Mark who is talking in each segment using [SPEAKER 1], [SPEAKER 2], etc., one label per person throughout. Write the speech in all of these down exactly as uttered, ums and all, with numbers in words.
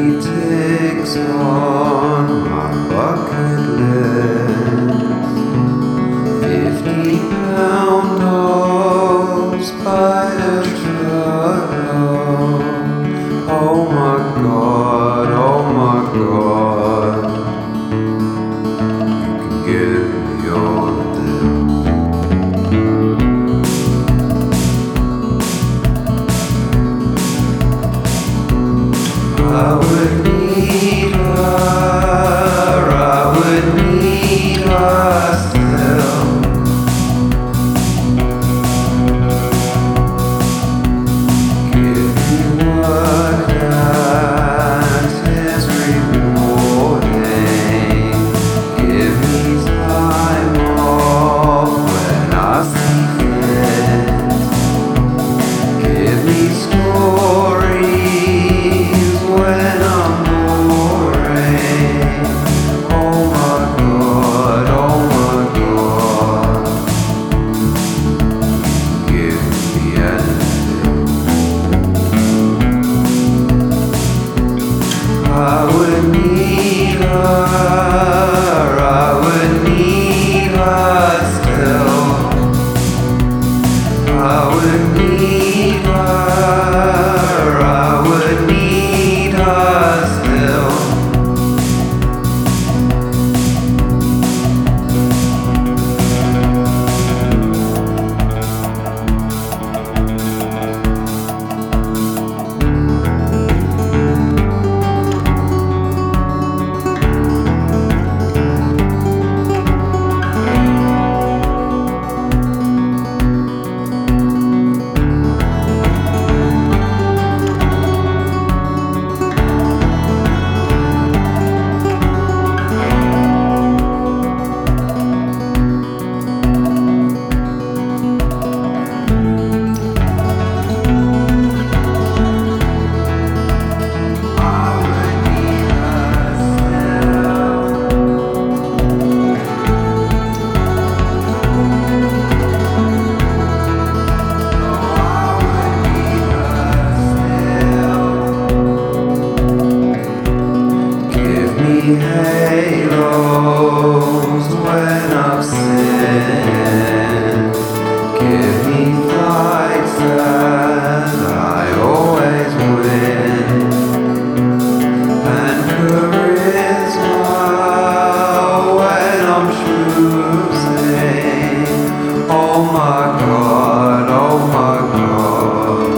[SPEAKER 1] ticks on my bucket list. Fifty pound notes by the truckload. Oh my God, oh my God, you can give me all of this. I would need her, I would need her still. Give me what that is rewarding. Give me time off when I see fit. Give me stories when I'm boring. Oh my God, oh my God, give me anything. I would need her, I would need her still. I would need her, I would need her still. Halos when I've sinned. Give me fights that I always win. And charisma when I'm choosing. Oh my God, oh my God.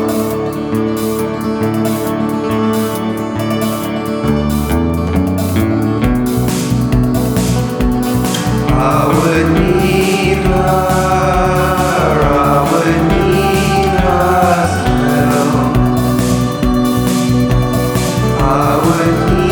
[SPEAKER 1] I would need her, I would need her still. I would need